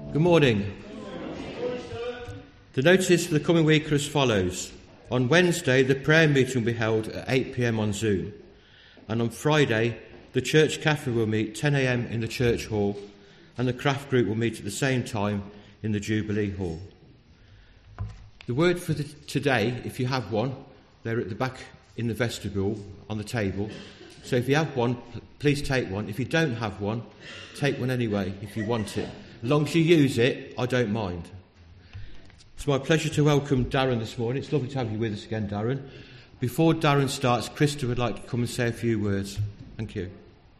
Good morning. The notice for the coming week are as follows. On Wednesday, the prayer meeting will be held at 8 p.m. on Zoom. And on Friday, the church cafe will meet 10 a.m. in the church hall, and the craft group will meet at the same time in the Jubilee Hall. The word for today, if you have one, they're at the back in the vestibule on the table. So if you have one, please take one. If you don't have one, take one anyway if you want it. As long as you use it, I don't mind. It's my pleasure to welcome Darren this morning. It's lovely to have you with us again, Darren. Before Darren starts, Krista would like to come and say a few words. Thank you.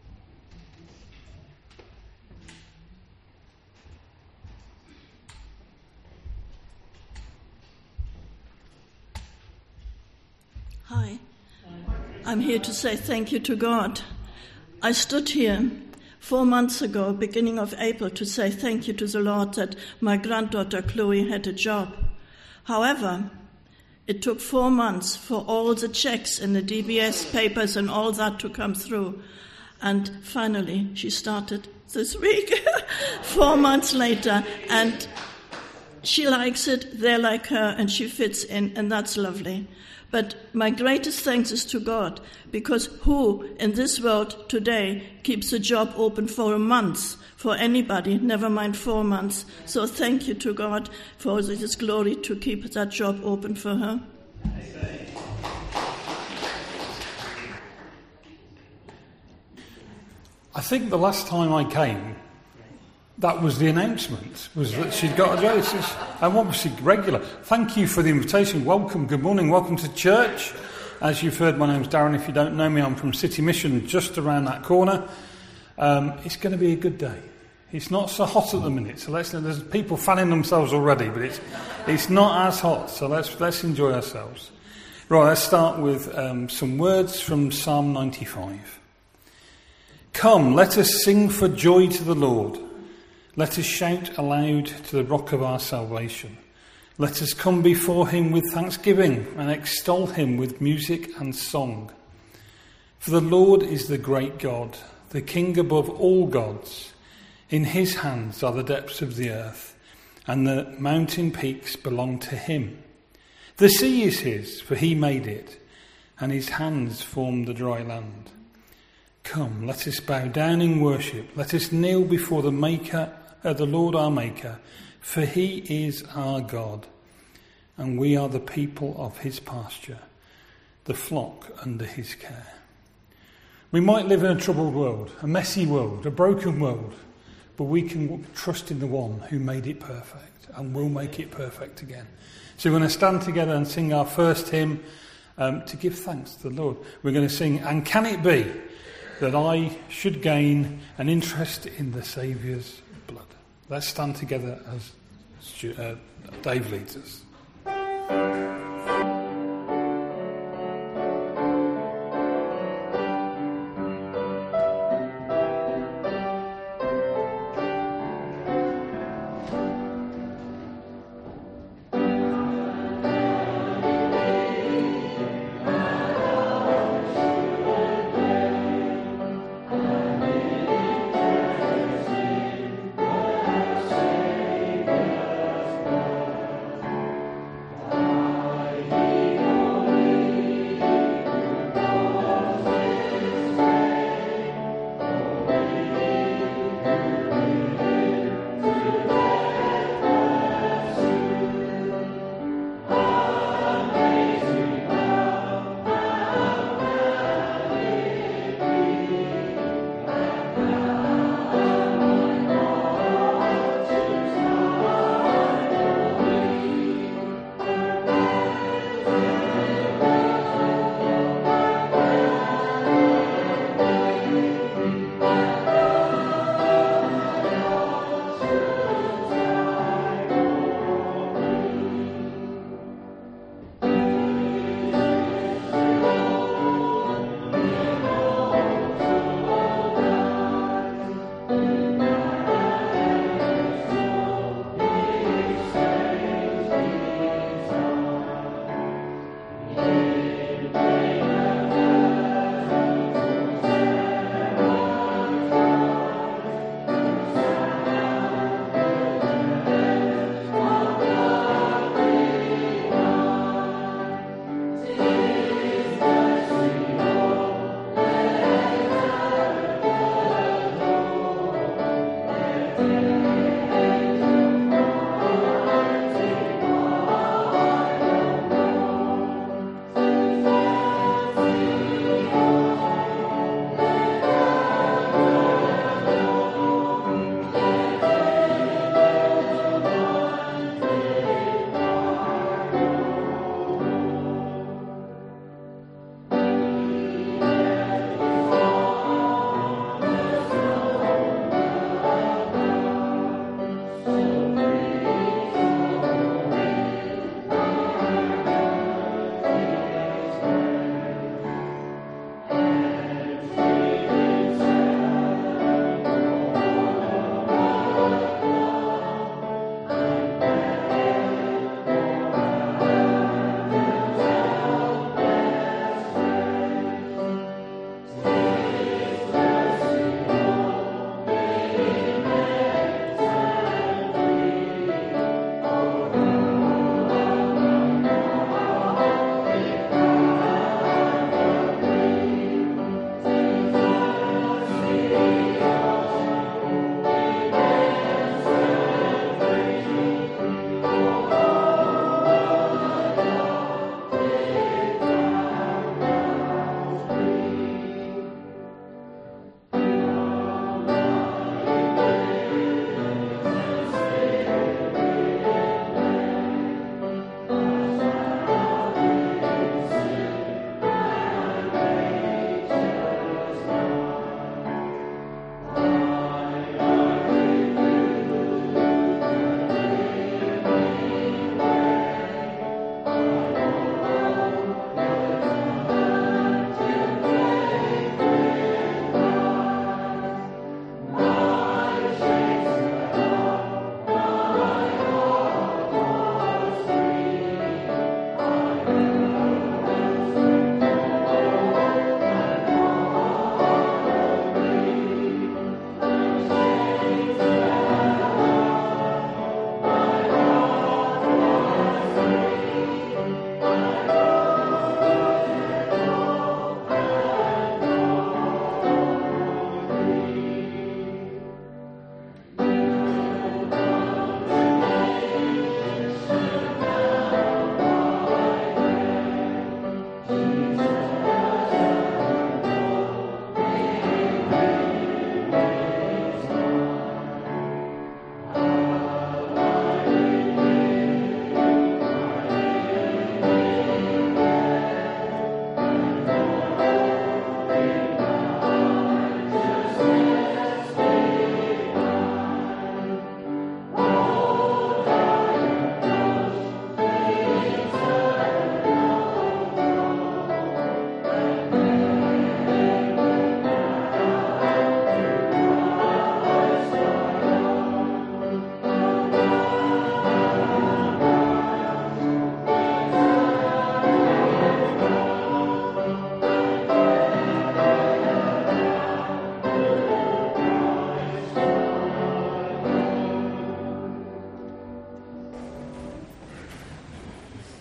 Hi. I'm here to say thank you to God. I stood here 4 months ago, beginning of April, to say thank you to the Lord that my granddaughter Chloe had a job. However, it took 4 months for all the checks and the DBS papers and all that to come through. And finally, she started this week, 4 months later, and she likes it, they like her, and she fits in, and that's lovely. But my greatest thanks is to God, because who in this world today keeps a job open for a month for anybody, never mind 4 months? So thank you to God for His glory to keep that job open for her. I think the last time I came, that was the announcement, was that she'd got a job. I'm obviously regular. Thank you for the invitation. Welcome, good morning, welcome to church. As you've heard, my name's Darren. If you don't know me, I'm from City Mission, just around that corner. It's going to be a good day. It's not so hot at the minute, so there's people fanning themselves already, but it's not as hot, so let's enjoy ourselves. Right, let's start with some words from Psalm 95. Come, let us sing for joy to the Lord. Let us shout aloud to the rock of our salvation. Let us come before him with thanksgiving and extol him with music and song. For the Lord is the great God, the King above all gods. In his hands are the depths of the earth, and the mountain peaks belong to him. The sea is his, for he made it, and his hands formed the dry land. Come, let us bow down in worship. Let us kneel before the Lord our Maker, for he is our God, and we are the people of his pasture, the flock under his care. We might live in a troubled world, a messy world, a broken world, but we can trust in the one who made it perfect and will make it perfect again. So we're going to stand together and sing our first hymn to give thanks to the Lord. We're going to sing, And Can It Be That I Should Gain an Interest in the Saviour's Blood. Let's stand together as Dave leads us.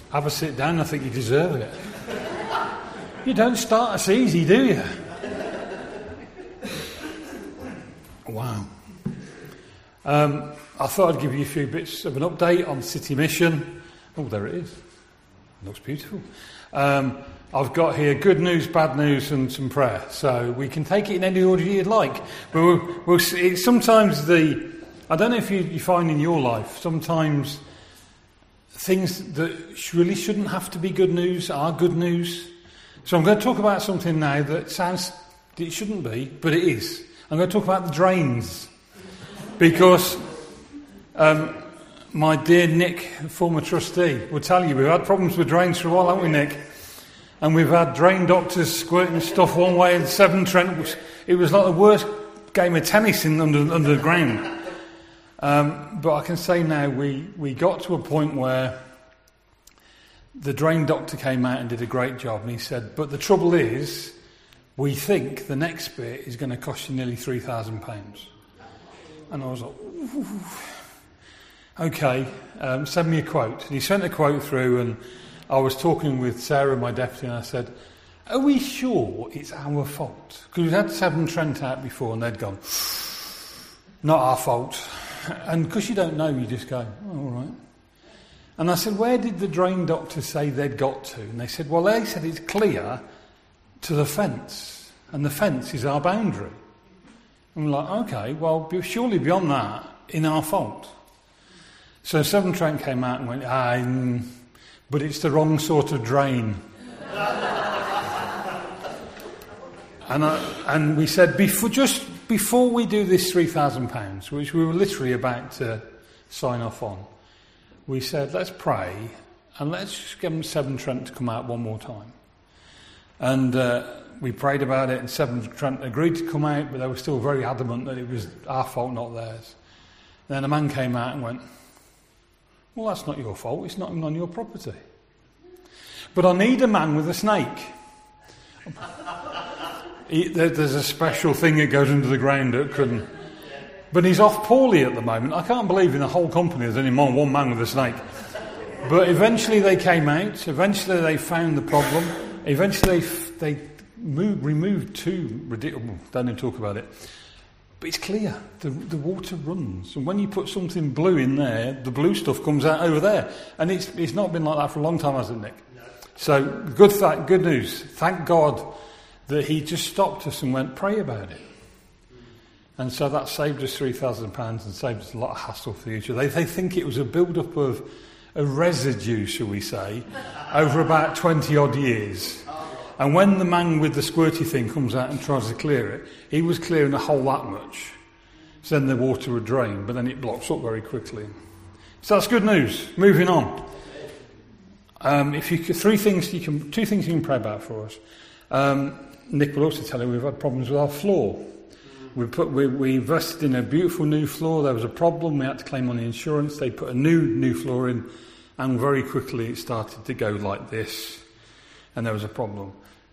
Have a sit down. I think you deserve it. You don't start us easy, do you? Wow. I thought I'd give you a few bits of an update on City Mission. Oh, there it is. It looks beautiful. I've got here good news, bad news, and some prayer. So we can take it in any order you'd like. But we'll see. Sometimes I don't know if you find in your life, sometimes things that really shouldn't have to be good news are good news. So I'm going to talk about something now that sounds, it shouldn't be, but it is. I'm going to talk about the drains. Because my dear Nick, former trustee, will tell you we've had problems with drains for a while, haven't we, Nick? And we've had drain doctors squirting stuff one way in Severn Trent. It was like the worst game of tennis under the ground. But I can say now we got to a point where the drain doctor came out and did a great job. And he said, but the trouble is, we think the next bit is going to cost you nearly £3,000. And I was like, ooh. Okay, send me a quote. And he sent a quote through, and I was talking with Sarah, my deputy, and I said, are we sure it's our fault? Because we've had Severn Trent out before, and they'd gone, not our fault. And because you don't know, you just go, oh, all right. And I said, where did the drain doctor say they'd got to? And they said, well, they said it's clear to the fence, and the fence is our boundary. And we're like, okay, well, surely beyond that, in our fault. So Severn Trent came out and went, but it's the wrong sort of drain. and we said, before we do this £3,000, which we were literally about to sign off on, we said, let's pray and let's just get Severn Trent to come out one more time. And we prayed about it, and Severn Trent agreed to come out, but they were still very adamant that it was our fault, not theirs. Then a man came out and went, well, that's not your fault, it's not even on your property. But I need a man with a snake. There's a special thing that goes under the ground that couldn't. But he's off poorly at the moment. I can't believe in the whole company there's only one man with a snake. But eventually they came out. Eventually they found the problem. Eventually they removed two ridiculous. Don't even talk about it. But it's clear. The water runs. And when you put something blue in there, the blue stuff comes out over there. And it's not been like that for a long time, has it, Nick? No. So good news. Thank God that he just stopped us and went, pray about it. And so that saved us £3,000 and saved us a lot of hassle for the future. They think it was a build-up of a residue, shall we say, over about 20-odd years. And when the man with the squirty thing comes out and tries to clear it, he was clearing a hole that much. So then the water would drain, but then it blocks up very quickly. So that's good news. Moving on. Two things you can pray about for us. Nick will also tell you we've had problems with our floor. We invested in a beautiful new floor. There was a problem. We had to claim on the insurance. They put a new floor in, and very quickly it started to go like this, and there was a problem.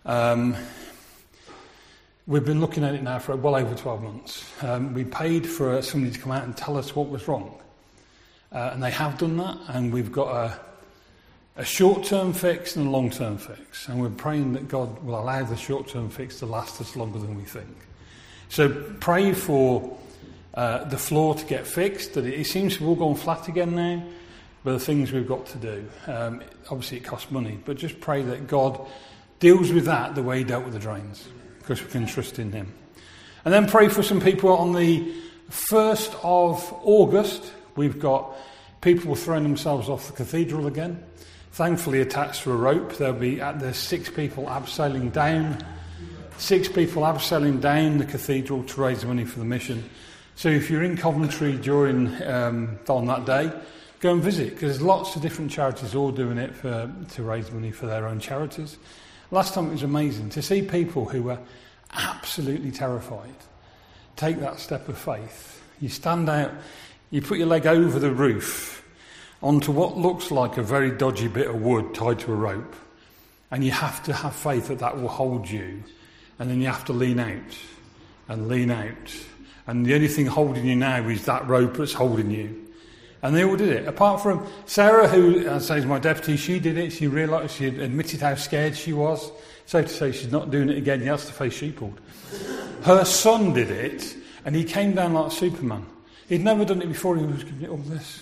We've been looking at it now for well over 12 months. We paid for somebody to come out and tell us what was wrong, and they have done that. And we've got a short-term fix and a long-term fix, and we're praying that God will allow the short-term fix to last us longer than we think. So pray for the floor to get fixed, that it seems to have all gone flat again now, but the things we've got to do. Obviously it costs money, but just pray that God deals with that the way he dealt with the drains, because we can trust in him. And then pray for some people on the 1st of August. We've got people throwing themselves off the cathedral again, thankfully attached to a rope. There's 6 people abseiling down. 6 people abseiling down the cathedral to raise money for the mission. So if you're in Coventry during on that day, go and visit, because there's lots of different charities all doing it to raise money for their own charities. Last time it was amazing to see people who were absolutely terrified take that step of faith. You stand out, you put your leg over the roof onto what looks like a very dodgy bit of wood tied to a rope, and you have to have faith that will hold you. And then you have to lean out and lean out. And the only thing holding you now is that rope that's holding you. And they all did it. Apart from Sarah, who, as I say, is my deputy, she did it. She realised, she admitted how scared she was. So to say, she's not doing it again. He has to face sheepled. Her son did it, and he came down like Superman. He'd never done it before. He was giving it all this.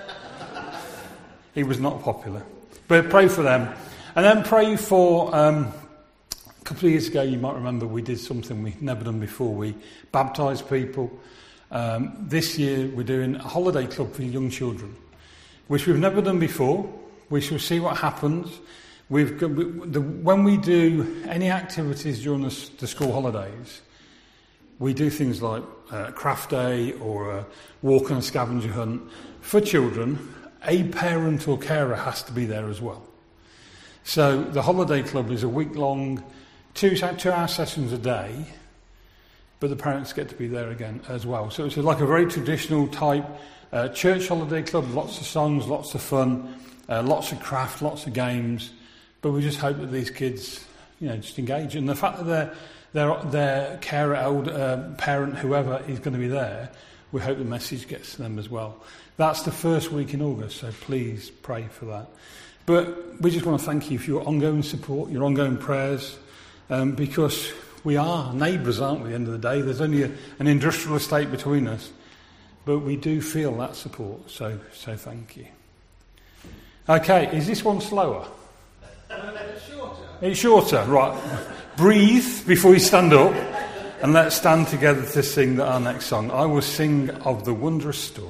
He was not popular. But pray for them. And then pray for... a couple of years ago, you might remember, we did something we'd never done before. We baptised people. This year we're doing a holiday club for young children, which we've never done before. We shall see what happens. When we do any activities during the school holidays, we do things like craft day or a walk on a scavenger hunt. For children, a parent or carer has to be there as well. So the holiday club is a week-long, 2-hour sessions a day, but the parents get to be there again as well. So it's like a very traditional type church holiday club, lots of songs, lots of fun, lots of craft, lots of games. But we just hope that these kids, just engage. And the fact that their carer, elder, parent, whoever is going to be there, we hope the message gets to them as well. That's the first week in August, so please pray for that. But we just want to thank you for your ongoing support, your ongoing prayers, because we are neighbours, aren't we, at the end of the day? There's only an industrial estate between us. But we do feel that support, so thank you. Okay, is this one slower? It's shorter. It's shorter, right. Breathe before you stand up, and let's stand together to sing our next song. I will sing of the wondrous story.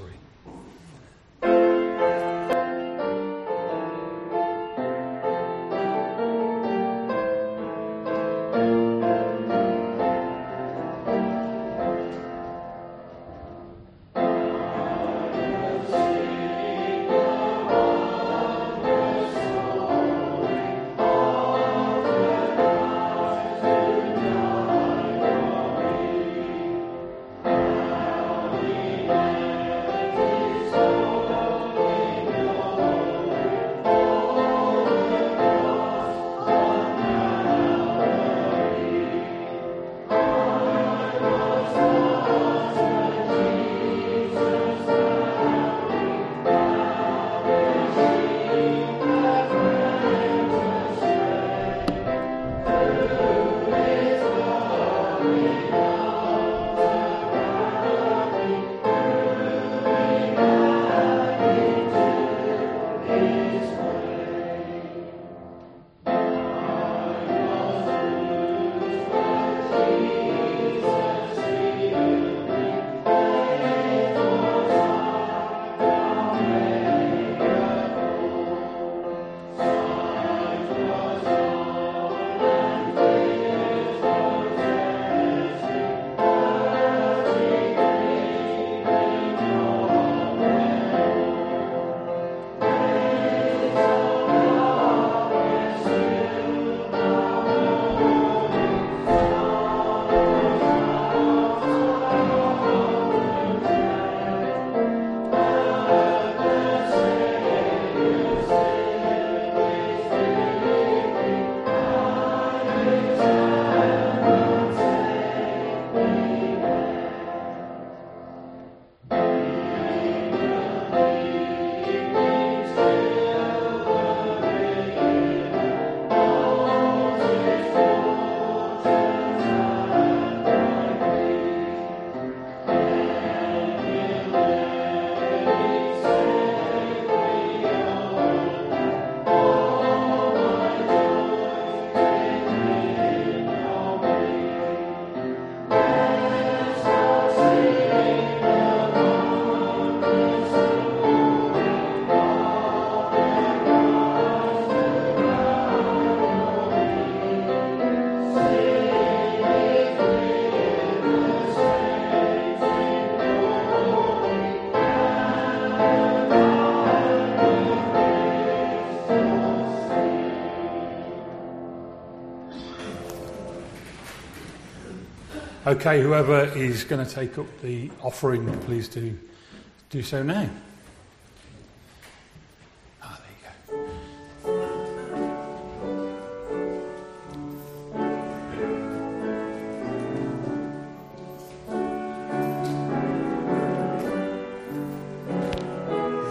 Okay, whoever is going to take up the offering, please do so now. There you go.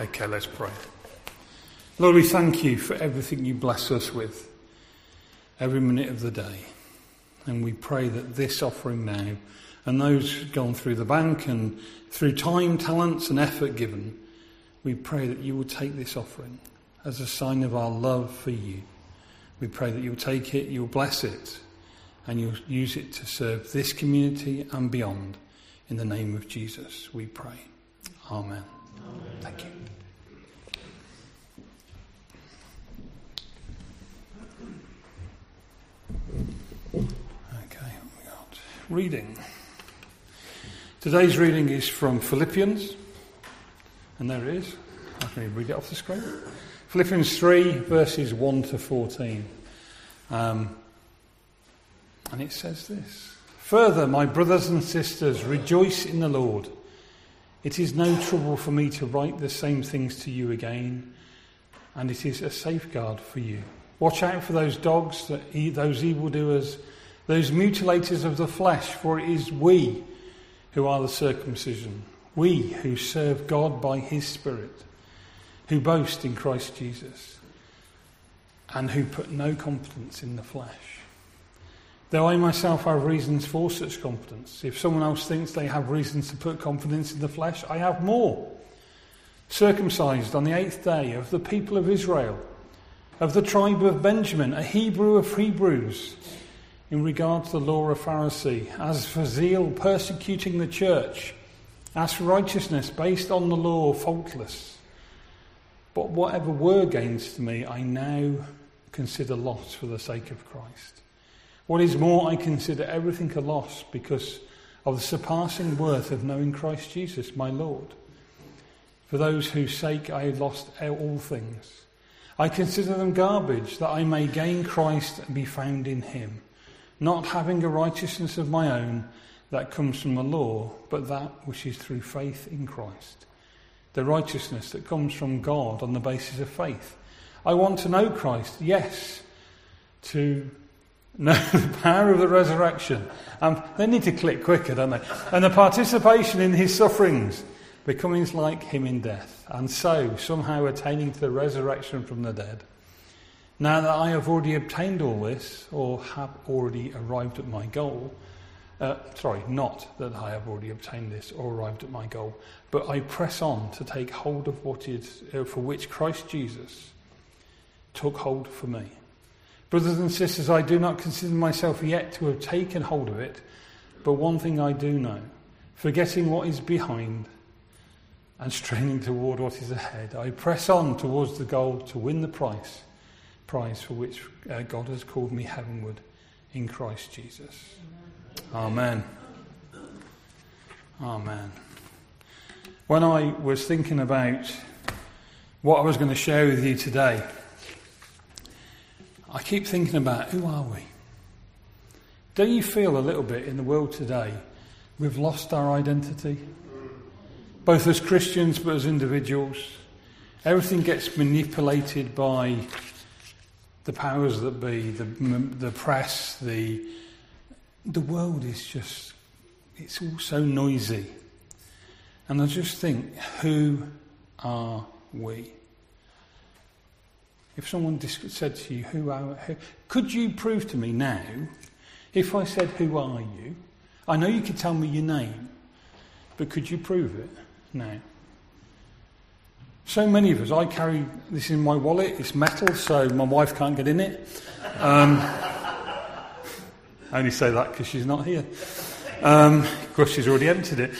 Okay, let's pray. Lord, we thank you for everything you bless us with every minute of the day. And we pray that this offering now, and those gone through the bank and through time, talents and effort given, we pray that you will take this offering as a sign of our love for you. We pray that you'll take it, you'll bless it, and you'll use it to serve this community and beyond. In the name of Jesus, we pray. Amen. Thank you. Okay, what we got? Reading. Today's reading is from Philippians, and there it is. I can read it off the screen. Philippians 3, verses 1 to 14. And it says this: "Further, my brothers and sisters, rejoice in the Lord. It is no trouble for me to write the same things to you again, and it is a safeguard for you. Watch out for those dogs, those evildoers, those mutilators of the flesh, for it is we who are the circumcision, we who serve God by his Spirit, who boast in Christ Jesus, and who put no confidence in the flesh. Though I myself have reasons for such confidence. If someone else thinks they have reasons to put confidence in the flesh, I have more. Circumcised on the 8th day, of the people of Israel, of the tribe of Benjamin, a Hebrew of Hebrews, in regard to the law of Pharisee, as for zeal persecuting the church, as for righteousness based on the law, faultless. But whatever were gains to me, I now consider loss for the sake of Christ. What is more, I consider everything a loss because of the surpassing worth of knowing Christ Jesus, my Lord. For those whose sake I have lost all things. I consider them garbage, that I may gain Christ and be found in him, not having a righteousness of my own that comes from the law, but that which is through faith in Christ, the righteousness that comes from God on the basis of faith. I want to know Christ, yes, to know the power of the resurrection. They need to click quicker, don't they? And the participation in his sufferings, becoming like him in death, and so somehow attaining to the resurrection from the dead. Now that I have already obtained all this, or have already arrived at my goal, not that I have already obtained this or arrived at my goal, but I press on to take hold of what is for which Christ Jesus took hold for me. Brothers and sisters, I do not consider myself yet to have taken hold of it, but one thing I do know, forgetting what is behind and straining toward what is ahead, I press on towards the goal to win the prize for which God has called me heavenward in Christ Jesus." Amen. Amen. When I was thinking about what I was going to share with you today, I keep thinking about, who are we? Don't you feel a little bit in the world today we've lost our identity? Both as Christians but as individuals. Everything gets manipulated by the powers that be, the press, the world is just, it's all so noisy. And I just think, who are we? If someone said to you, who could you prove to me now, if I said, who are you? I know you could tell me your name, but could you prove it now? So many of us, I carry this in my wallet, it's metal, so my wife can't get in it. I only say that because she's not here. Of course, she's already emptied it.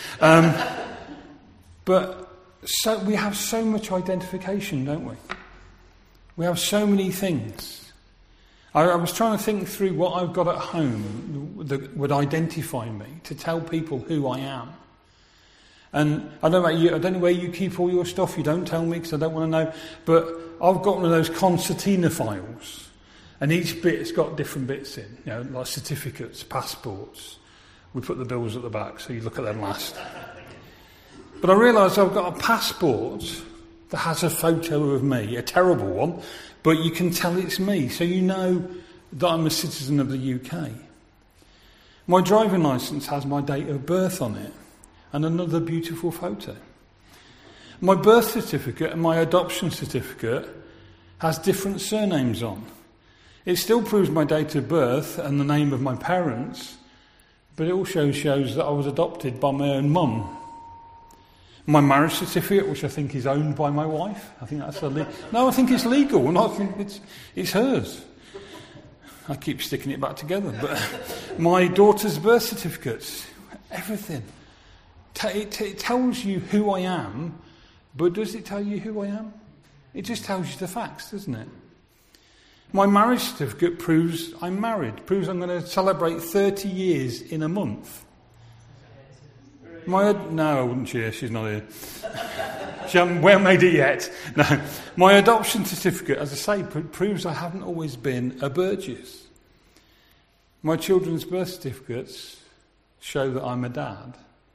But so we have so much identification, don't we? We have so many things. I was trying to think through what I've got at home that would identify me, to tell people who I am. And I don't know about you, I don't know where you keep all your stuff, you don't tell me because I don't want to know, but I've got one of those concertina files, and each bit's got different bits in, like certificates, passports. We put the bills at the back, so you look at them last. But I realise I've got a passport that has a photo of me, a terrible one, but you can tell it's me, so you know that I'm a citizen of the UK. My driving licence has my date of birth on it, and another beautiful photo. My birth certificate and my adoption certificate has different surnames on. It still proves my date of birth and the name of my parents, but it also shows that I was adopted by my own mum. My marriage certificate, which I think is owned by my wife, I think that's I think it's legal, and I think it's hers. I keep sticking it back together. But my daughter's birth certificates, everything. It tells you who I am, but does it tell you who I am? It just tells you the facts, doesn't it? My marriage certificate proves I'm married, proves I'm going to celebrate 30 years in a month. No, I wouldn't cheer, she's not here. She hasn't well made it yet. No. My adoption certificate, as I say, proves I haven't always been a Burgess. My children's birth certificates show that I'm a dad.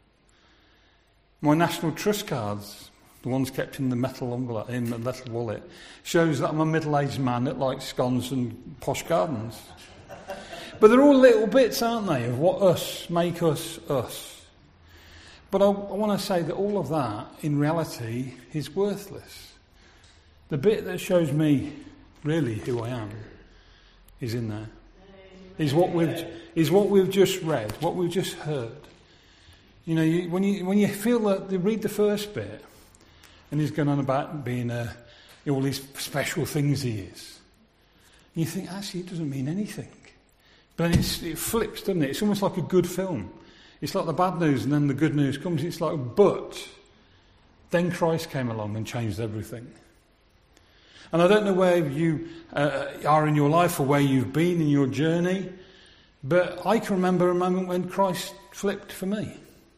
My National Trust cards, the ones kept in the metal envelope, in the metal wallet, shows that I'm a middle-aged man that likes scones and posh gardens. But they're all little bits, aren't they, of what make us us. But I want to say that all of that, in reality, is worthless. The bit that shows me really who I am is in there. Is what we've just read, what we've just heard. You know, when you feel that, you read the first bit, and he's going on about being all these special things he is. And you think, actually, it doesn't mean anything. But then it flips, doesn't it? It's almost like a good film. It's like the bad news and then the good news comes. It's like, but then Christ came along and changed everything. And I don't know where you are in your life or where you've been in your journey, but I can remember a moment when Christ flipped for me.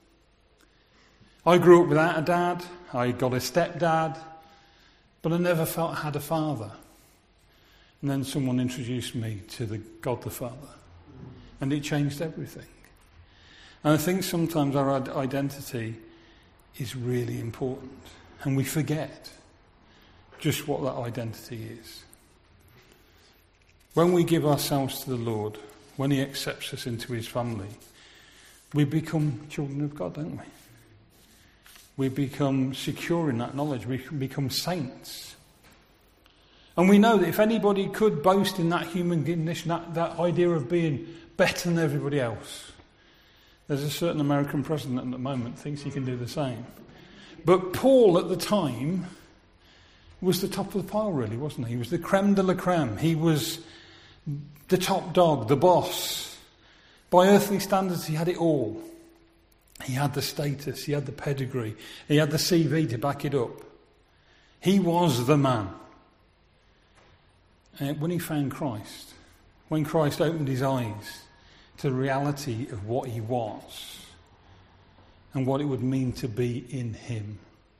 I grew up without a dad. I got a stepdad, but I never felt I had a father. And then someone introduced me to the God the Father, and it changed everything. And I think sometimes our identity is really important, and we forget just what that identity is. When we give ourselves to the Lord, when he accepts us into his family, we become children of God, don't we? We become secure in that knowledge. We become saints. And we know that if anybody could boast in that human condition, that idea of being better than everybody else, there's a certain American president at the moment thinks he can do the same. But Paul at the time was the top of the pile, really, wasn't he? He was the creme de la creme. He was the top dog, the boss. By earthly standards, he had it all. He had the status, he had the pedigree, he had the CV to back it up. He was the man. And when he found Christ, when Christ opened his eyes to the reality of what he was and what it would mean to be in him,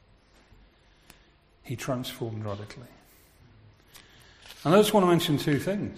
he transformed radically. And I just want to mention two things.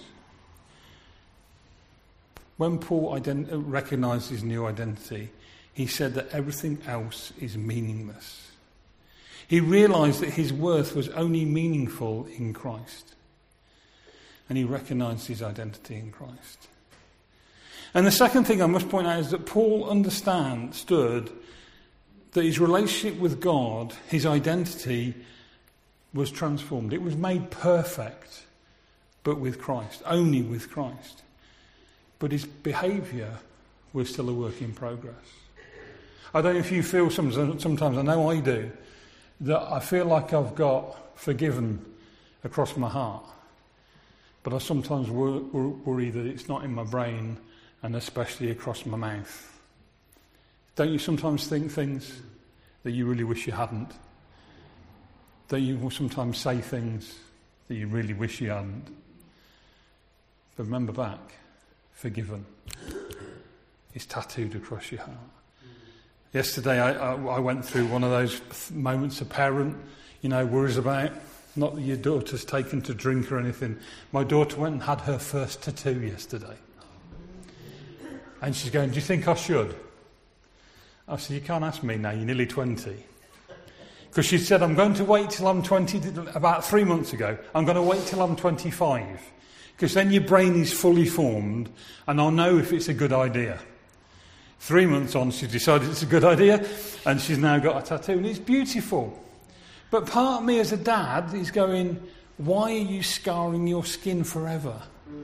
When Paul recognised his new identity, he said that everything else is meaningless. He realised that his worth was only meaningful in Christ. And he recognised his identity in Christ. And the second thing I must point out is that Paul understood that his relationship with God, his identity, was transformed. It was made perfect, but with Christ, only with Christ. But his behaviour was still a work in progress. I don't know if you feel sometimes, I know I do, that I feel like I've got forgiven across my heart. But I sometimes worry that it's not in my brain and especially across my mouth. Don't you sometimes think things that you really wish you hadn't? Don't you sometimes say things that you really wish you hadn't? But remember back, forgiven. It's tattooed across your heart. Yesterday I went through one of those moments a parent, worries about. Not that your daughter's taken to drink or anything. My daughter went and had her first tattoo yesterday. And she's going, do you think I should? I said, you can't ask me now, you're nearly 20. Because she said, I'm going to wait till I'm 20, about 3 months ago. I'm going to wait till I'm 25. Because then your brain is fully formed and I'll know if it's a good idea. 3 months on, she decided it's a good idea, and she's now got a tattoo, and it's beautiful. But part of me as a dad is going, why are you scarring your skin forever?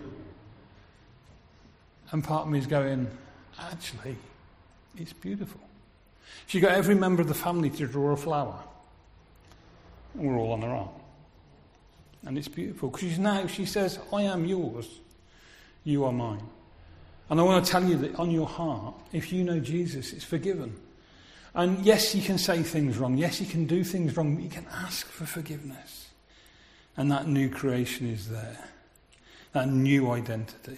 And part of me is going, actually, it's beautiful. She got every member of the family to draw a flower. And we're all on our arm. And it's beautiful. Because now she says, I am yours. You are mine. And I want to tell you that on your heart, if you know Jesus, it's forgiven. And yes, you can say things wrong. Yes, you can do things wrong. But you can ask for forgiveness. And that new creation is there. That new identity.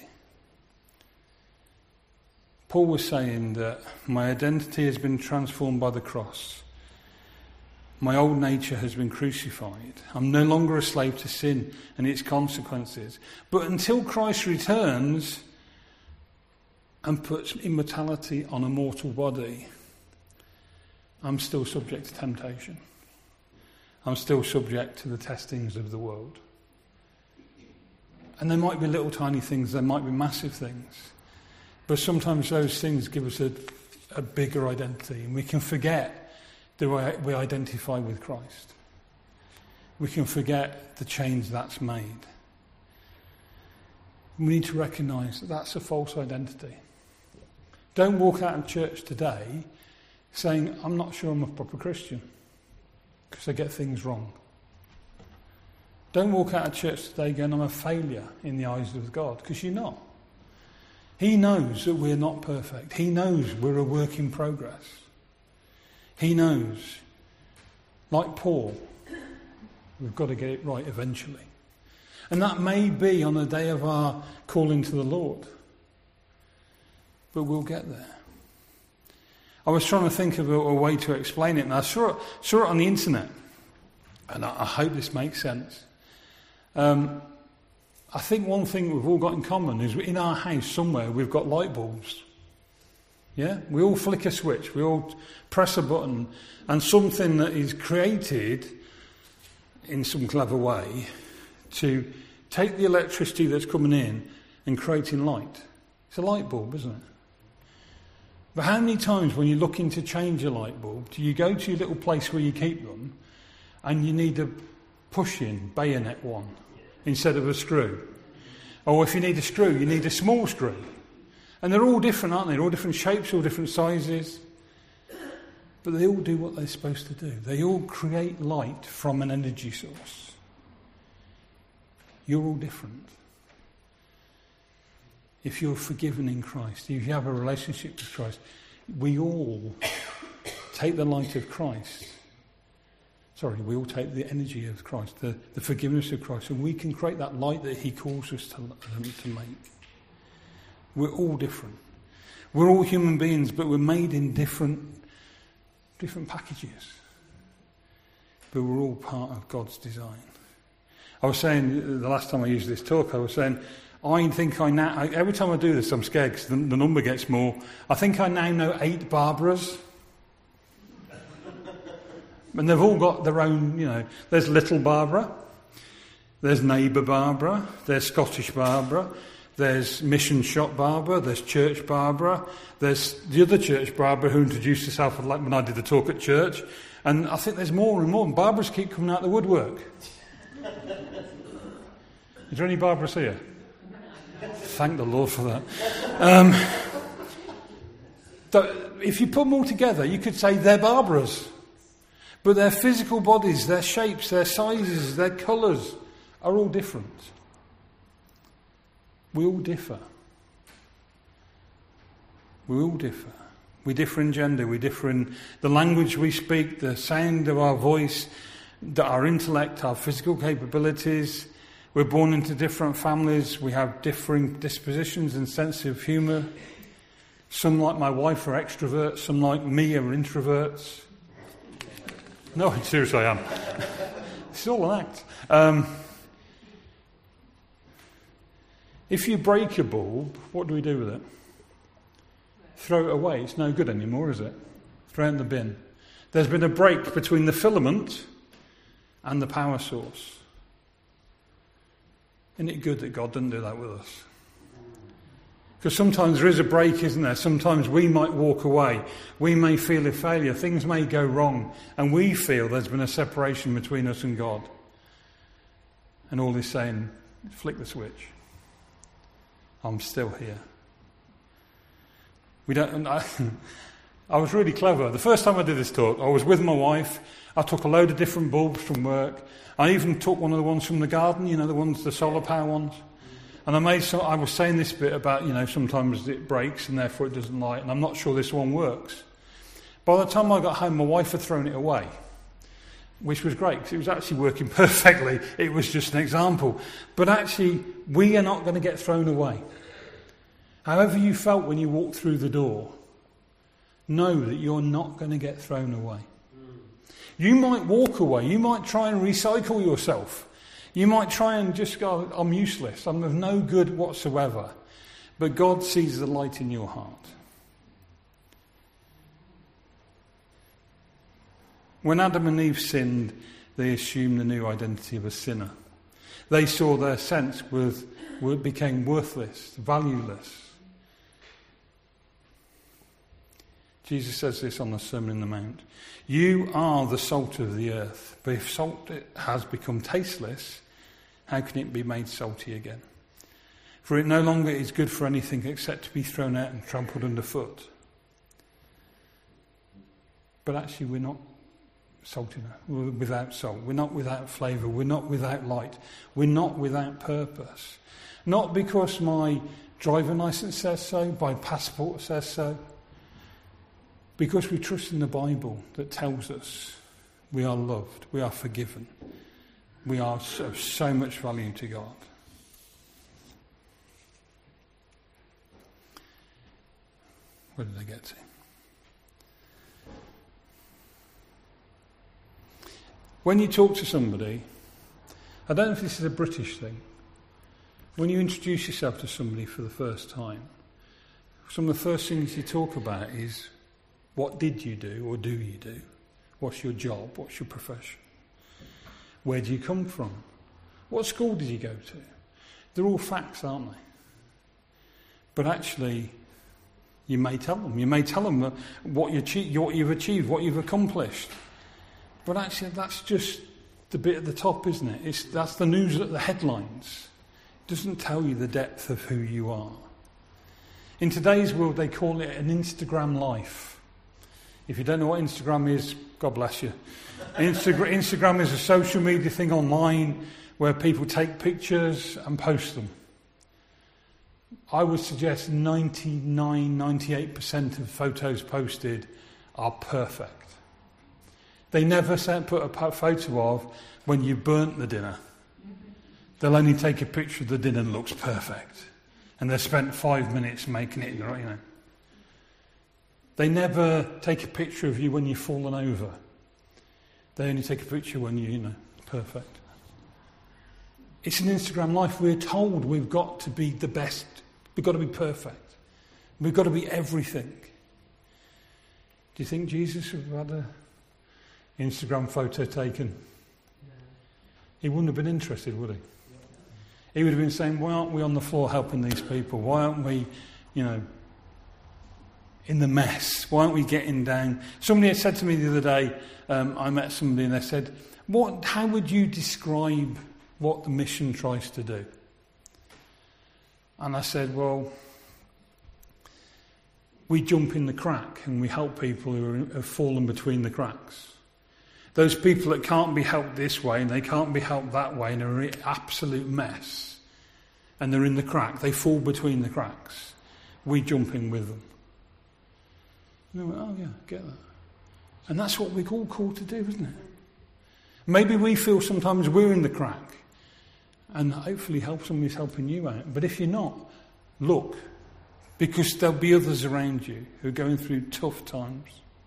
Paul was saying that my identity has been transformed by the cross. My old nature has been crucified. I'm no longer a slave to sin and its consequences. But until Christ returns and puts immortality on a mortal body, I'm still subject to temptation. I'm still subject to the testings of the world. And there might be little tiny things, there might be massive things. But sometimes those things give us a bigger identity, and we can forget that we identify with Christ. We can forget the change that's made. We need to recognise that that's a false identity. Don't walk out of church today saying, I'm not sure I'm a proper Christian, because I get things wrong. Don't walk out of church today going, I'm a failure in the eyes of God, because you're not. He knows that we're not perfect. He knows we're a work in progress. He knows, like Paul, we've got to get it right eventually. And that may be on the day of our calling to the Lord. But we'll get there. I was trying to think of a way to explain it, and I saw it on the internet. And I hope this makes sense. I think one thing we've all got in common is in our house somewhere we've got light bulbs. Yeah? We all flick a switch, we all press a button, and something that is created in some clever way to take the electricity that's coming in and creating light. It's a light bulb, isn't it? But how many times when you're looking to change a light bulb, do you go to your little place where you keep them and you need a push-in bayonet one instead of a screw? Or if you need a screw, you need a small screw. And they're all different, aren't they? They're all different shapes, all different sizes. But they all do what they're supposed to do. They all create light from an energy source. You're all different. If you're forgiven in Christ, if you have a relationship with Christ, we all take the light of Christ. We all take the energy of Christ, the forgiveness of Christ, and we can create that light that he calls us to make. We're all different. We're all human beings, but we're made in different packages. But we're all part of God's design. I was saying, the last time I used this talk, I was saying, I think I now, every time I do this, I'm scared because the number gets more. I think I now know 8 Barbaras. And they've all got their own, there's Little Barbara, there's Neighbour Barbara, there's Scottish Barbara, there's Mission Shop Barbara, there's Church Barbara, there's the other Church Barbara who introduced herself when I did the talk at church. And I think there's more and more, and Barbaras keep coming out of the woodwork. Is there any Barbaras here? Thank the Lord for that. If you put them all together, you could say they're Barbaras. But their physical bodies, their shapes, their sizes, their colours are all different. We all differ. We all differ. We differ in gender, we differ in the language we speak, the sound of our voice, our intellect, our physical capabilities. We're born into different families, we have differing dispositions and sense of humour. Some, like my wife, are extroverts, some like me are introverts. No, seriously, I am. It's all an act. If you break a bulb, what do we do with it? Throw it away. It's no good anymore, is it? Throw it in the bin. There's been a break between the filament and the power source. Isn't it good that God didn't do that with us? Because sometimes there is a break, isn't there? Sometimes we might walk away. We may feel a failure. Things may go wrong. And we feel there's been a separation between us and God. And all He's saying, flick the switch. I'm still here. I was really clever. The first time I did this talk, I was with my wife. I took a load of different bulbs from work. I even took one of the ones from the garden, the solar power ones. And I was saying this bit about, sometimes it breaks and therefore it doesn't light, and I'm not sure this one works. By the time I got home, my wife had thrown it away, which was great because it was actually working perfectly. It was just an example. But actually, we are not going to get thrown away. However you felt when you walked through the door, know that you're not going to get thrown away. You might walk away. You might try and recycle yourself. You might try and just go, I'm useless. I'm of no good whatsoever. But God sees the light in your heart. When Adam and Eve sinned, they assumed the new identity of a sinner. They saw their sense became worthless, valueless. Jesus says this on the Sermon on the Mount. You are the salt of the earth, but if salt has become tasteless, how can it be made salty again? For it no longer is good for anything except to be thrown out and trampled underfoot. But actually we're not salty enough. We're without salt. We're not without flavour. We're not without light. We're not without purpose. Not because my driving licence says so, my passport says so. Because we trust in the Bible that tells us we are loved, we are forgiven, we are of so much value to God. Where did I get to? When you talk to somebody, I don't know if this is a British thing, when you introduce yourself to somebody for the first time, some of the first things you talk about is, what did you do or do you do? What's your job? What's your profession? Where do you come from? What school did you go to? They're all facts, aren't they? But actually, you may tell them. You may tell them what you've achieved, what you've accomplished. But actually, that's just the bit at the top, isn't it? That's the news at the headlines. It doesn't tell you the depth of who you are. In today's world, they call it an Instagram life. If you don't know what Instagram is, God bless you. Instagram is a social media thing online where people take pictures and post them. I would suggest 98% of photos posted are perfect. They never put a photo of when you burnt the dinner. They'll only take a picture of the dinner that looks perfect. And they've spent 5 minutes making it, They never take a picture of you when you've fallen over. They only take a picture when you're, perfect. It's an Instagram life. We're told we've got to be the best. We've got to be perfect. We've got to be everything. Do you think Jesus would have had an Instagram photo taken? He wouldn't have been interested, would he? He would have been saying, why aren't we on the floor helping these people? Why aren't we, in the mess? Why aren't we getting down? Somebody had said to me the other day, I met somebody and they said, how would you describe what the mission tries to do? And I said, well, we jump in the crack and we help people who have fallen between the cracks. Those people that can't be helped this way and they can't be helped that way and are an absolute mess and they're in the crack, they fall between the cracks. We jump in with them. And they went, oh yeah, get that. And that's what we're all called to do, isn't it? Maybe we feel sometimes we're in the crack and hopefully somebody's helping you out. But if you're not, look, because there'll be others around you who are going through tough times.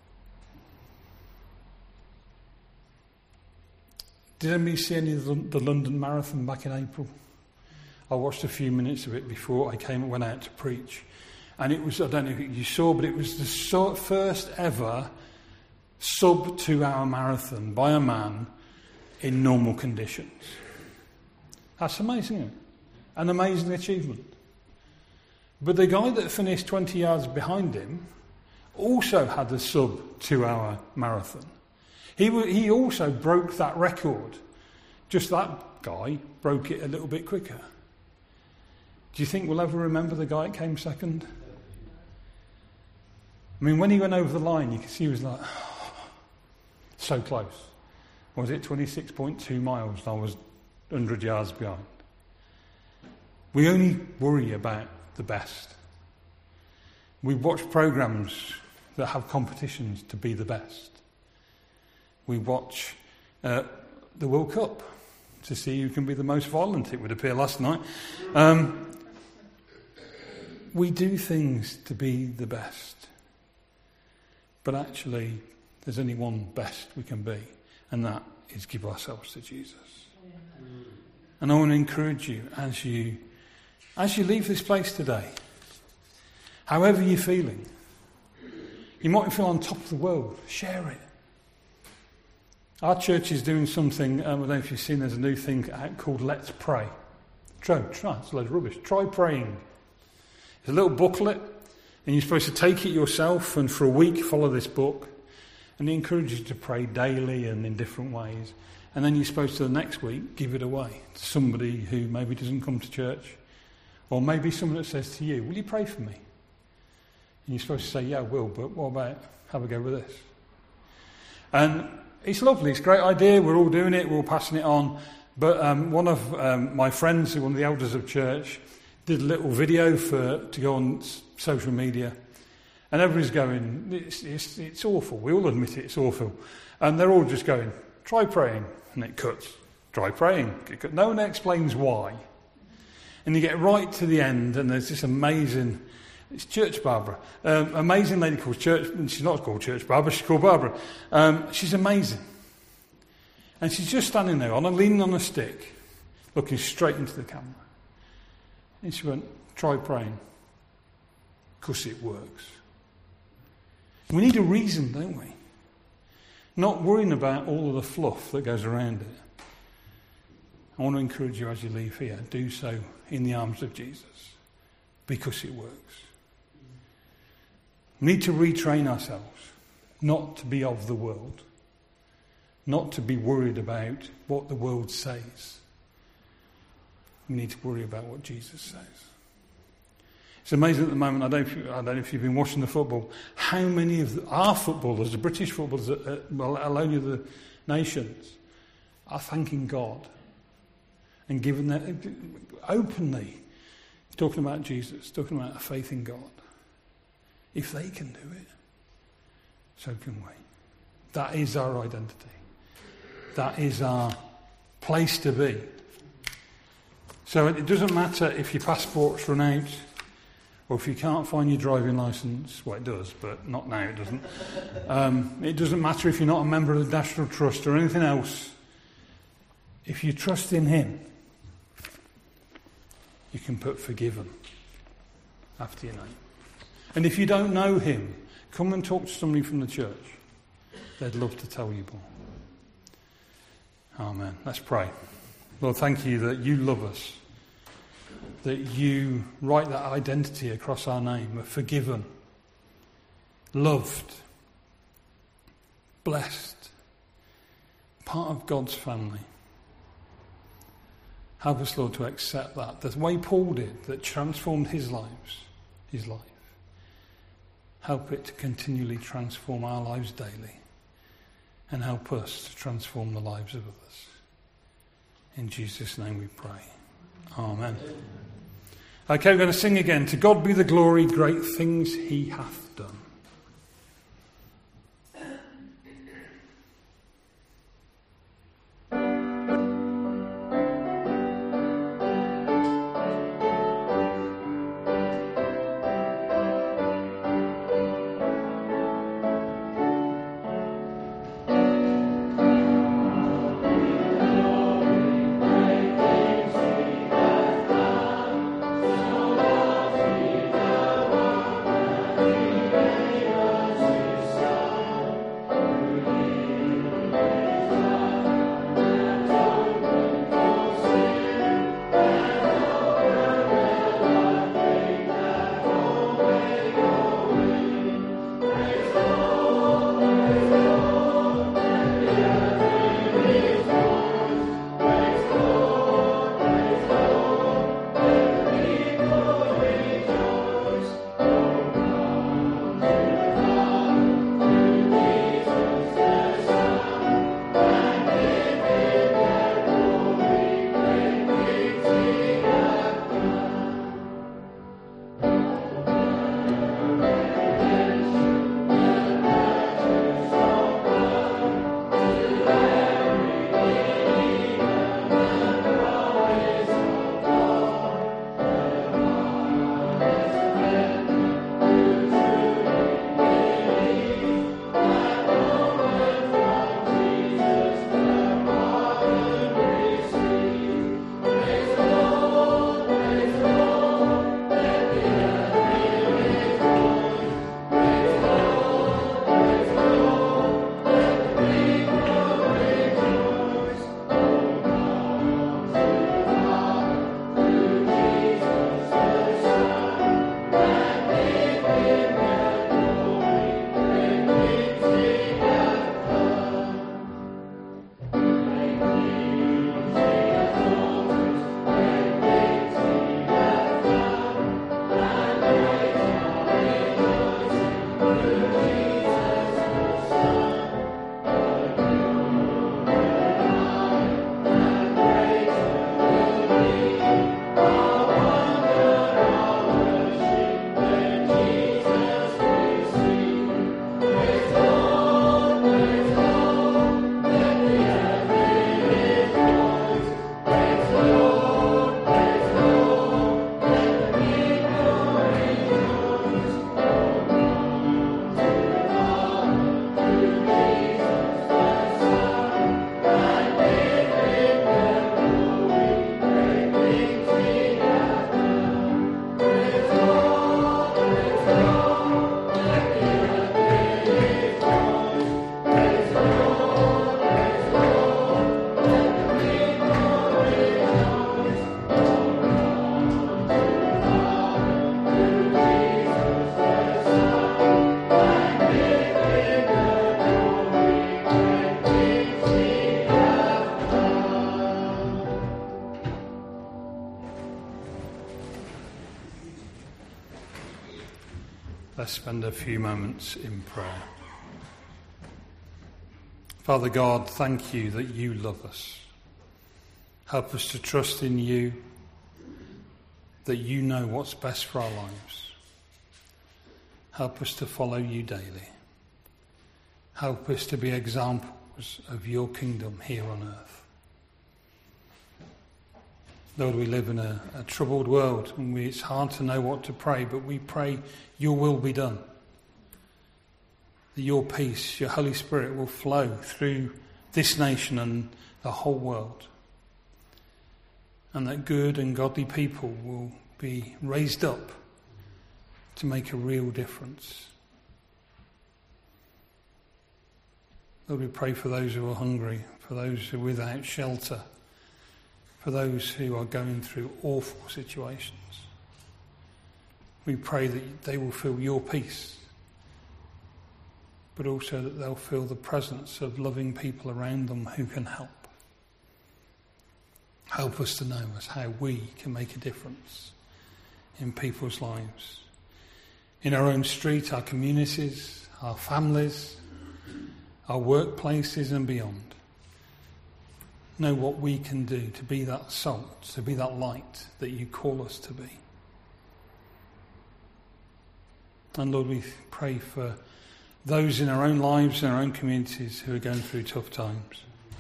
Did anybody see any of the London Marathon back in April? I watched a few minutes of it before I went out to preach. And it was, I don't know if you saw, but it was the first ever sub 2-hour marathon by a man in normal conditions. That's amazing, isn't it? An amazing achievement. But the guy that finished 20 yards behind him also had a sub 2-hour marathon. He also broke that record. Just that guy broke it a little bit quicker. Do you think we'll ever remember the guy that came second? I mean, when he went over the line, you could see he was like, so close. Was it 26.2 miles? I was 100 yards behind. We only worry about the best. We watch programs that have competitions to be the best. We watch the World Cup to see who can be the most violent, it would appear last night. We do things to be the best. But actually, there's only one best we can be, and that is give ourselves to Jesus. And I want to encourage you as you leave this place today, however you're feeling, you might feel on top of the world, share it. Our church is doing something, I don't know if you've seen, there's a new thing out called Let's Pray. Try, it's a load of rubbish. Try praying. It's a little booklet, and you're supposed to take it yourself and for a week follow this book. And it encourages you to pray daily and in different ways. And then you're supposed to the next week give it away to somebody who maybe doesn't come to church. Or maybe someone that says to you, will you pray for me? And you're supposed to say, yeah, I will, but what about have a go with this? And it's lovely, it's a great idea, we're all doing it, we're all passing it on. But one of my friends, one of the elders of church, did a little video to go on social media. And everybody's going, it's awful. We all admit it's awful. And they're all just going, try praying. And it cuts. Try praying. No one explains why. And you get right to the end, and there's this amazing, it's Church Barbara, amazing lady called Church, and she's not called Church Barbara, she's called Barbara. She's amazing. And she's just standing there, leaning on a stick, looking straight into the camera. And she went, try praying. Because it works. We need a reason, don't we? Not worrying about all of the fluff that goes around it. I want to encourage you as you leave here, do so in the arms of Jesus. Because it works. We need to retrain ourselves. Not to be of the world. Not to be worried about what the world says. We need to worry about what Jesus says. It's amazing at the moment, I don't know if you've been watching the football, how many of our footballers, the British footballers, alone of the nations, are thanking God and giving that openly, talking about Jesus, talking about a faith in God. If they can do it, so can we. That is our identity. That is our place to be. So it doesn't matter if your passport's run out, or if you can't find your driving licence. Well, it does, but not now, it doesn't. It doesn't matter if you're not a member of the National Trust or anything else. If you trust in Him, you can put forgiven after your name. And if you don't know Him, come and talk to somebody from the church. They'd love to tell you more. Amen. Let's pray. Lord, thank you that you love us. That you write that identity across our name. We're forgiven, loved, blessed, part of God's family. Help us, Lord, to accept that. The way Paul did, that transformed his life. Help it to continually transform our lives daily. And help us to transform the lives of others. In Jesus' name we pray. Amen. Okay, we're going to sing again. To God be the glory, great things He hath done. Amen. Let's spend a few moments in prayer. Father God, thank you that you love us. Help us to trust in you, that you know what's best for our lives. Help us to follow you daily. Help us to be examples of your kingdom here on earth. Lord, we live in a troubled world, and it's hard to know what to pray, but we pray your will be done. That your peace, your Holy Spirit will flow through this nation and the whole world. And that good and godly people will be raised up to make a real difference. Lord, we pray for those who are hungry, for those who are without shelter, for those who are going through awful situations. We pray that they will feel your peace, but also that they'll feel the presence of loving people around them who can help. Help us to know as how we can make a difference in people's lives, in our own street, our communities, our families, our workplaces and beyond. Know what we can do to be that salt, to be that light that you call us to be. And Lord, we pray for those in our own lives and our own communities who are going through tough times.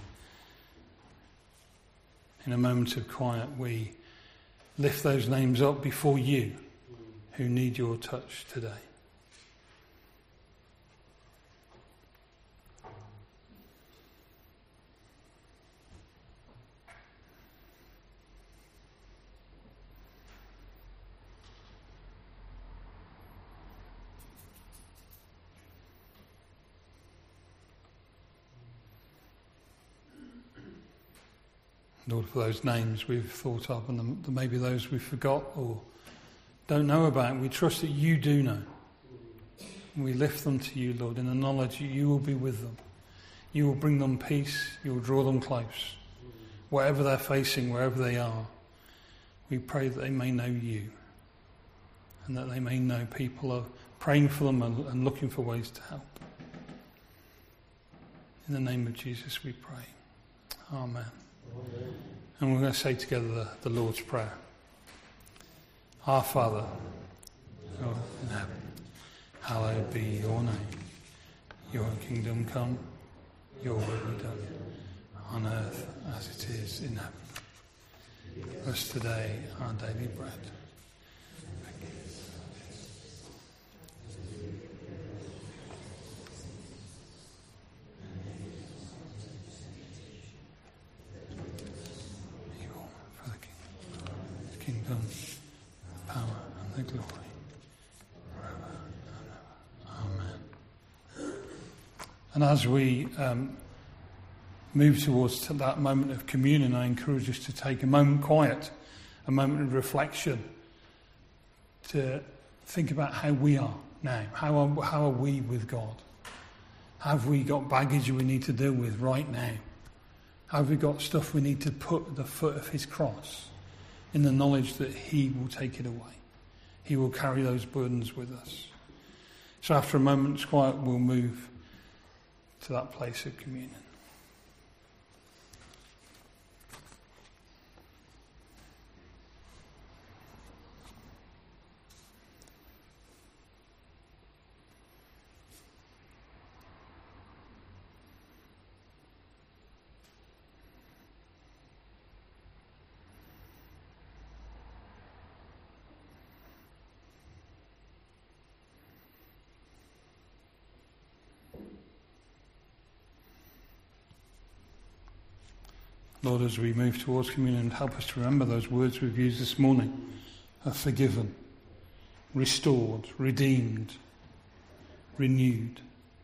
In a moment of quiet, we lift those names up before you who need your touch today. Lord, for those names we've thought of and maybe those we forgot or don't know about, we trust that you do know. And we lift them to you, Lord, in the knowledge that you will be with them. You will bring them peace. You will draw them close. Whatever they're facing, wherever they are, we pray that they may know you and that they may know people are praying for them and looking for ways to help. In the name of Jesus we pray. Amen. And we're going to say together the Lord's Prayer. Our Father, who art in heaven, hallowed be your name. Your kingdom come, your will be done, on earth as it is in heaven. Give us today our daily bread. Kingdom, power and the glory, forever and ever. Amen. And as we move towards that moment of communion, I encourage us to take a moment quiet, a moment of reflection, to think about how we are now. How are we with God? Have we got baggage we need to deal with right now? Have we got stuff we need to put at the foot of his cross? In the knowledge that he will take it away. He will carry those burdens with us. So after a moment's quiet, we'll move to that place of communion. Lord, as we move towards communion, help us to remember those words we've used this morning. Are forgiven, restored, redeemed, renewed.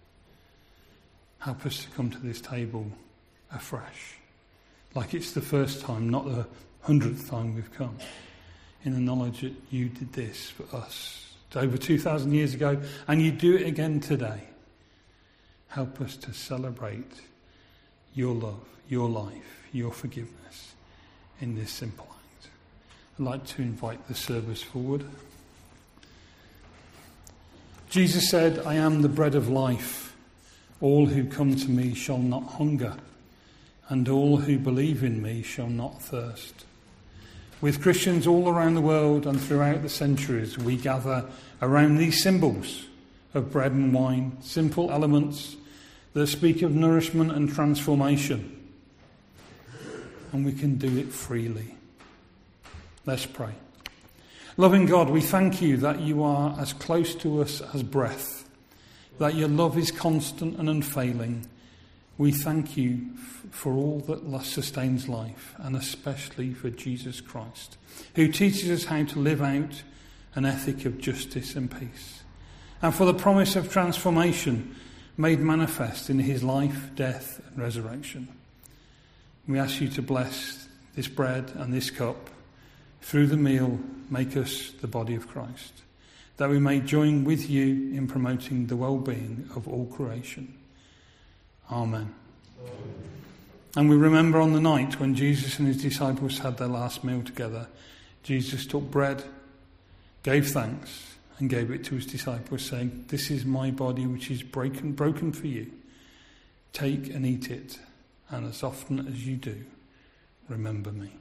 Help us to come to this table afresh, like it's the first time, not the 100th time we've come, in the knowledge that you did this for us over 2,000 years ago, and you do it again today. Help us to celebrate your love, your life, your forgiveness in this simple act. I'd like to invite the servers forward. Jesus said, I am the bread of life. All who come to me shall not hunger, and all who believe in me shall not thirst. With Christians all around the world and throughout the centuries, we gather around these symbols of bread and wine, simple elements that speak of nourishment and transformation. And we can do it freely. Let's pray. Loving God, we thank you that you are as close to us as breath, that your love is constant and unfailing. We thank you for all that sustains life, and especially for Jesus Christ, who teaches us how to live out an ethic of justice and peace, and for the promise of transformation made manifest in his life, death and resurrection. We ask you to bless this bread and this cup. Through the meal, make us the body of Christ, that we may join with you in promoting the well-being of all creation. Amen. And we remember on the night when Jesus and his disciples had their last meal together, Jesus took bread, gave thanks, and gave it to his disciples, saying, this is my body which is broken for you. Take and eat it, and as often as you do, remember me.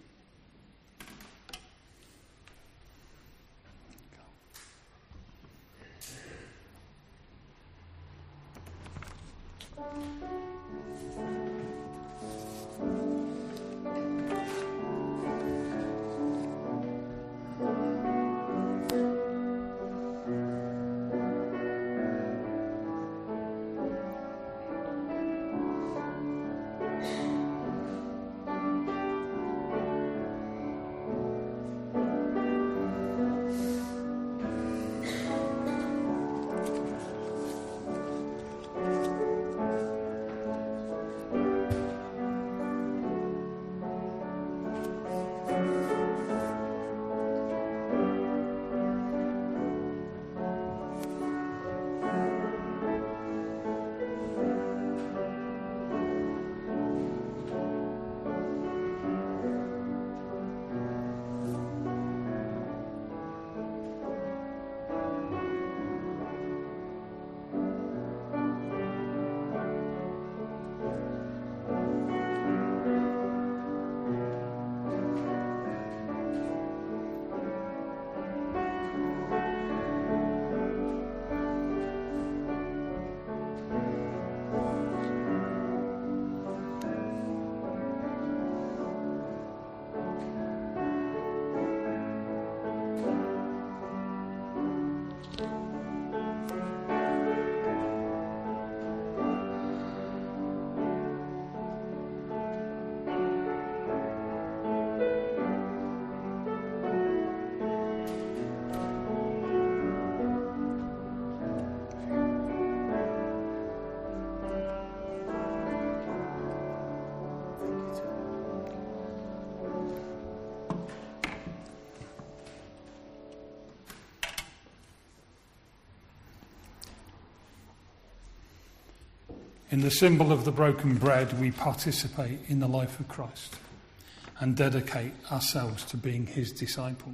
In the symbol of the broken bread, we participate in the life of Christ and dedicate ourselves to being his disciples.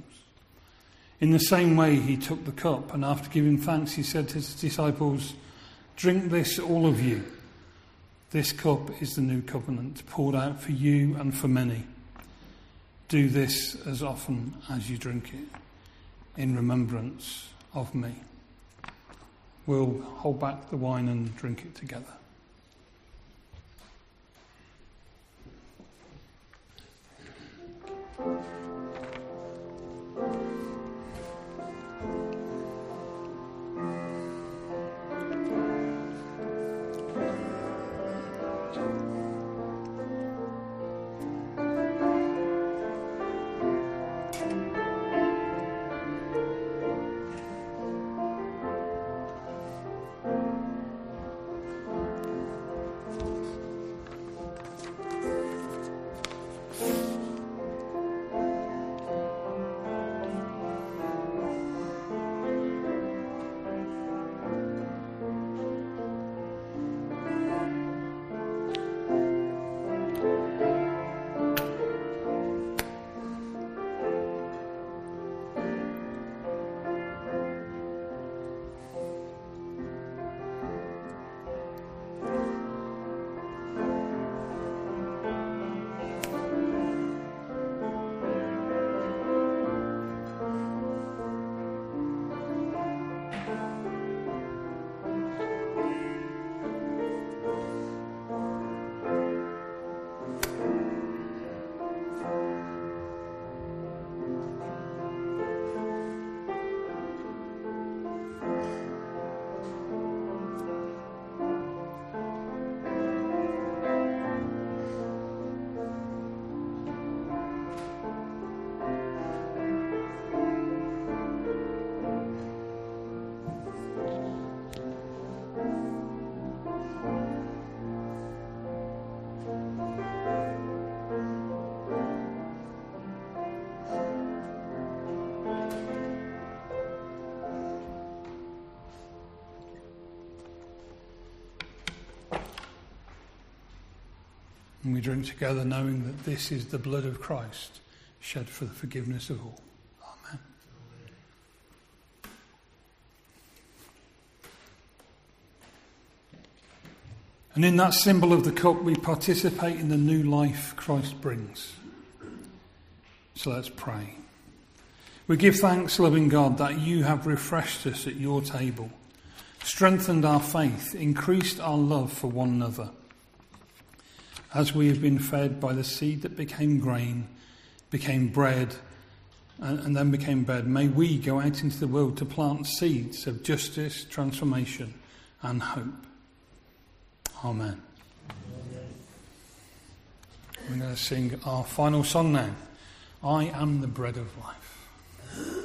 In the same way, he took the cup, and after giving thanks, he said to his disciples, drink this, all of you. This cup is the new covenant, poured out for you and for many. Do this as often as you drink it, in remembrance of me. We'll hold back the wine and drink it together. And we drink together knowing that this is the blood of Christ shed for the forgiveness of all. Amen. And in that symbol of the cup, we participate in the new life Christ brings. So let's pray. We give thanks, loving God, that you have refreshed us at your table, strengthened our faith, increased our love for one another. As we have been fed by the seed that became grain, became bread, and then became bread, may we go out into the world to plant seeds of justice, transformation, and hope. Amen. We're going to sing our final song now. I am the bread of life.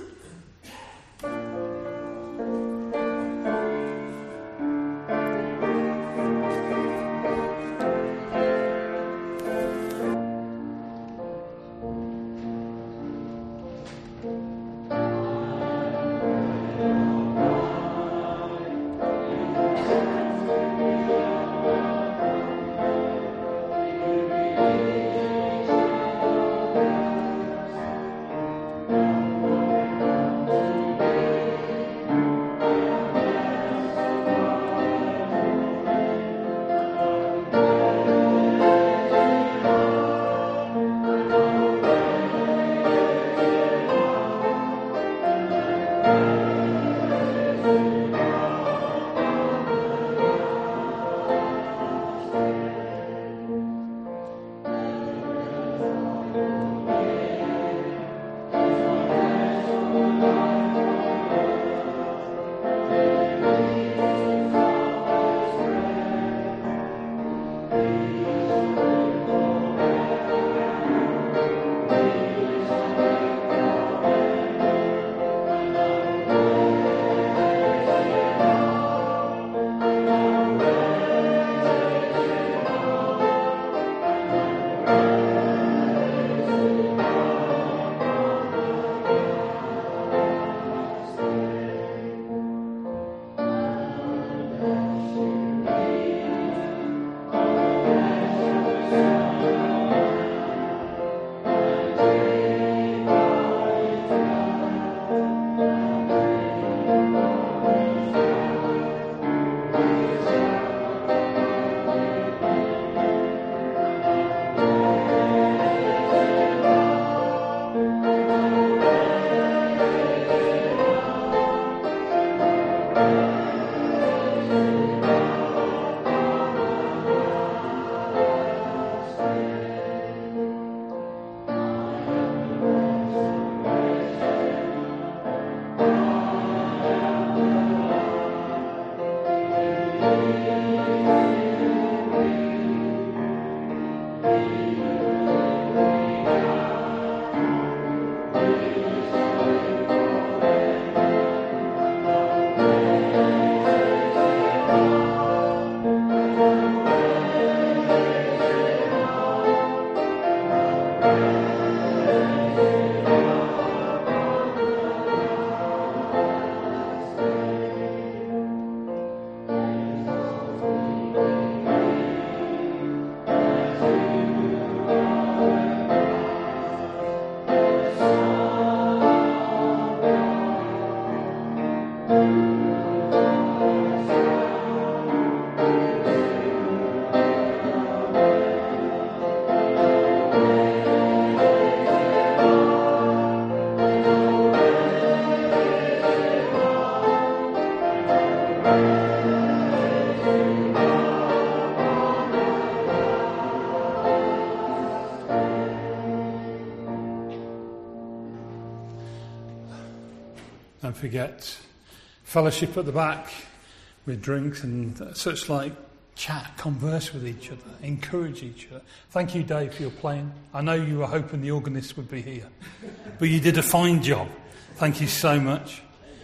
Don't forget fellowship at the back with drinks and such like chat, converse with each other, encourage each other. Thank you, Dave, for your playing. I know you were hoping the organist would be here, but you did a fine job. Thank you so much.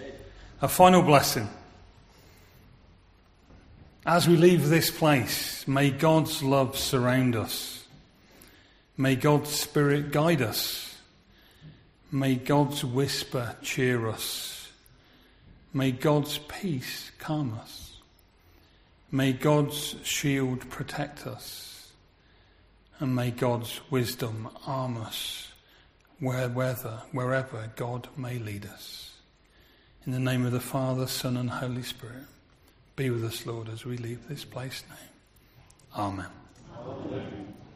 A final blessing. As we leave this place, may God's love surround us. May God's Spirit guide us. May God's whisper cheer us. May God's peace calm us. May God's shield protect us. And may God's wisdom arm us wherever God may lead us. In the name of the Father, Son and Holy Spirit, be with us, Lord, as we leave this place now. Amen. Amen.